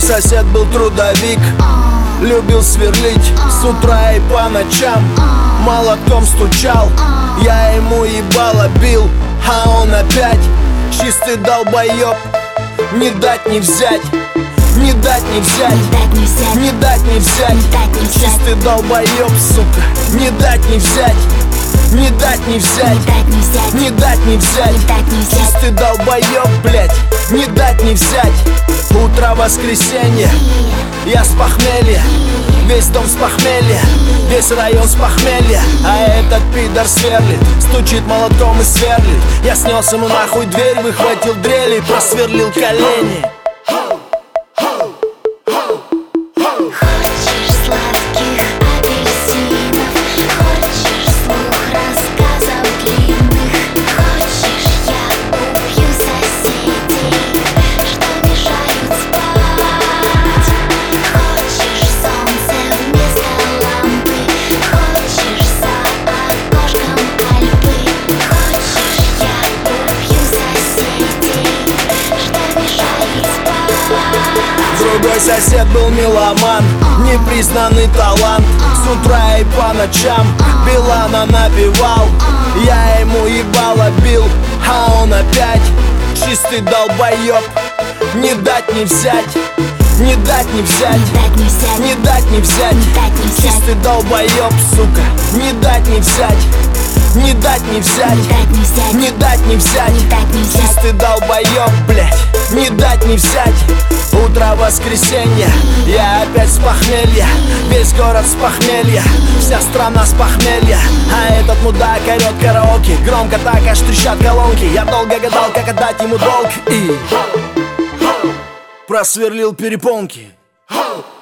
сосед был трудовик, любил сверлить с утра и по ночам. Молотком стучал, я ему ебало бил, а он опять чистый долбоёб. Не дать не взять, не дать не взять, не дать не взять. Чистый долбоёб, сука. Не дать не взять, не дать не взять, не дать не взять. Чистый долбоёб, блять. Не дать не взять. Утро воскресенье, я с похмелья, весь дом с похмелья, весь район с похмелья. А этот пидор сверлит, стучит молотком и сверлит. Я снес ему нахуй дверь, выхватил дрель и просверлил колени. Другой сосед был меломан, непризнанный талант. С утра и по ночам Билана напевал. Я ему ебало бил, а он опять чистый долбоёб. Не дать не взять, не дать не взять, не дать не взять. Чистый долбоёб, сука. Не дать не взять, не дать не взять, не дать не взять. Чистый долбоёб, блять. Не дать не взять. Утро воскресенья, я опять с похмелья, весь город с похмелья, вся страна с похмелья. А этот мудак орёт караоке, громко так аж трещат колонки. Я долго гадал, как отдать ему долг, и просверлил перепонки.